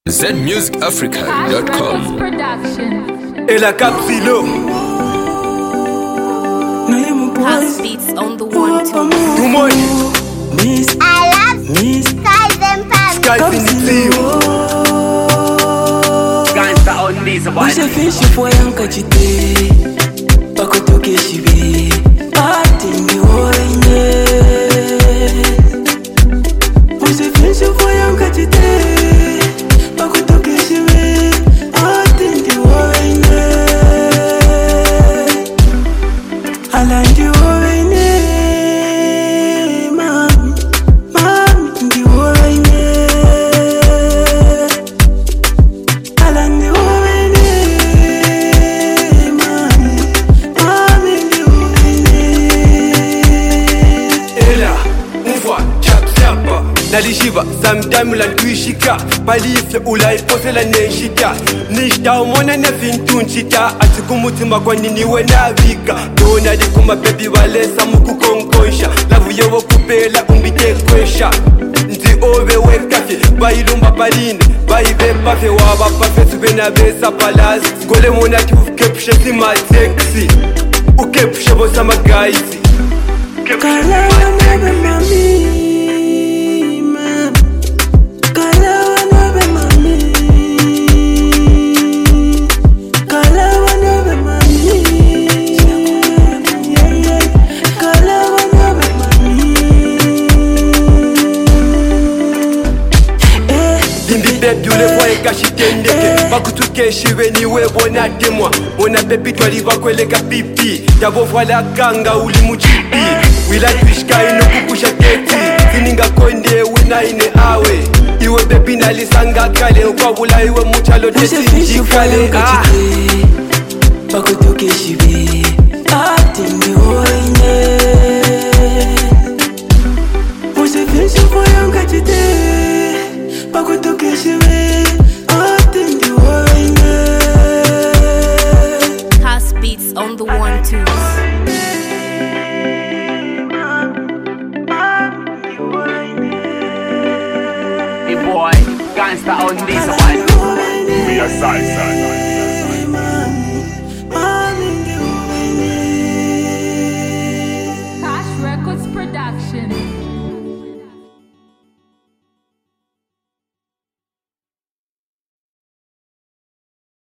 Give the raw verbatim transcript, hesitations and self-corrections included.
Z Music Africa dot com. Et la Capsilo. House beats on the one two. Too much. Miss, I love Miss, Skies and Pam. Sky Finitio. Gangsta on this boy. Usha fishi fo yanka chite pakotoke shibi ati mi oine. Usha fishi fo yanka chite pakotoke shibi ati mi oine. Alandi oine, mami, mami ndi oine. Alandi oine, mami, mami ndi oine. Ela, umva, chap chapa. Nalishiba, sometime la kuishika. Palifle ula ipose la neshika. Nishta umona na fintunchita. Atikumutima kwa nini wenavika. Dona di kuma baby wale samu kukonkonsha. Lavu yewo kupela umbite kwesha. Nzi ove wekafi. Bailumba paline. Baibe pafe waba pafe subena besa palazi. Gole mona ki ukepushe si matexi. Ukepushe bosa magaisi. Kala wanobe mami, mami. Kala wanobe mami. Kala wanobe mami. Yeah, yeah. Kala wanobe mami. Eh, Dindi baby ule boye kashitendeke Bakutukeshiwe niwe bona temwa Mona baby twaliva kweleka pipi Yabo vwala kanga uli muchipi Wila twishka ino kupusha keti Sininga konde wina ine awe Iwe baby nalisanga kale Ukwabula iwe muchalo tesi njikale Ah pakotoke shibi ati mi oine. Usifishi foyanga chite pakotoke shibi ati mi oine. House beats on the one twos. The boy. Gangsta on this boy. We are side side.